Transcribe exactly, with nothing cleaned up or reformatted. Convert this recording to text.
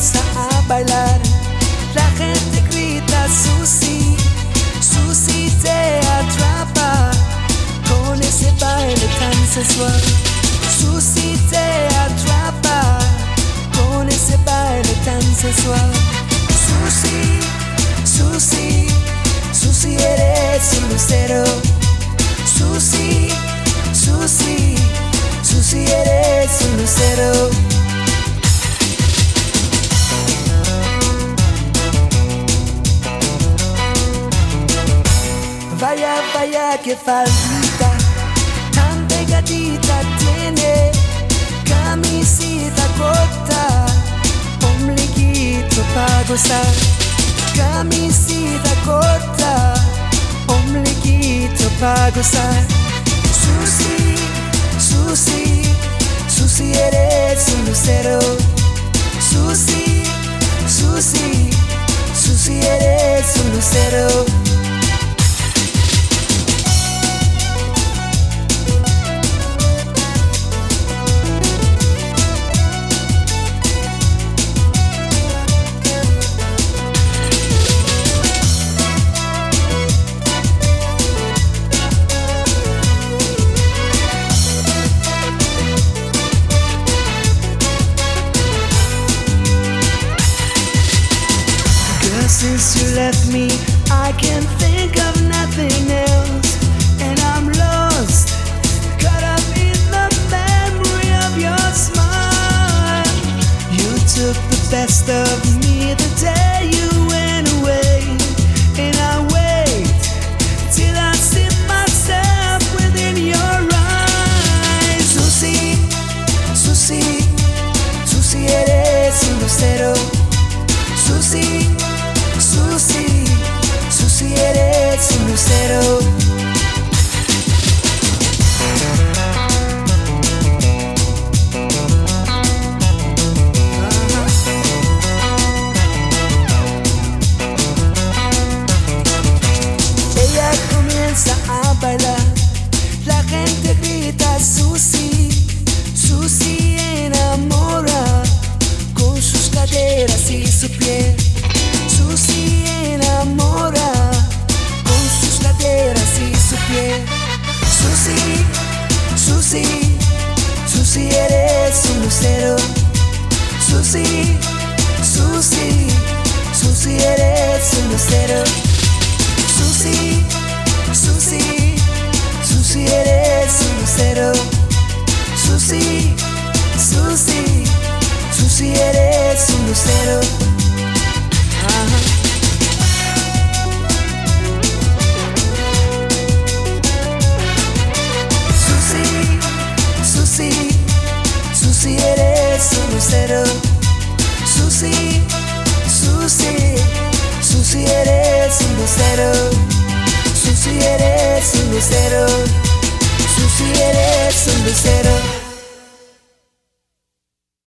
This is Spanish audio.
comienza a bailar, la gente grita Susi, Susi te atrapa con ese baile tan sensual. Susi te atrapa con ese baile tan sensual. Susi, Susi, Susi eres un lucero. Susi, Susi, Susi eres un lucero. Vaya, vaya, que faldita tan pegadita tiene, camisita corta, ombliguito pa' gozar. Camisita corta, ombliguito pa' gozar. Susi, Susi, Susi eres un lucero. Susi, Susi, Susi eres un lucero. Since you left me, I can't think of nothing else, and I'm lost, caught up in the memory of your smile. You took the best of me the day you went away, and I wait till I see myself within your eyes. Susi, Susi, Susi eres un lucero. Susi, Susi, Susi eres un lucero. Ella comienza a bailar, la gente grita Susi, Susi enamora con sus caderas y su piel. Susi enamora con sus caderas y su piel. Susi, Susi, Susi eres un lucero. Susi, Susi, Susi eres un lucero. Susi, Susi, Susi eres un lucero. Susi, Susi, Susi eres un lucero. Susi, Susi, Susi eres un lucero. Susi, Susi, Susi eres un lucero. Susi eres un lucero. Susi eres un lucero.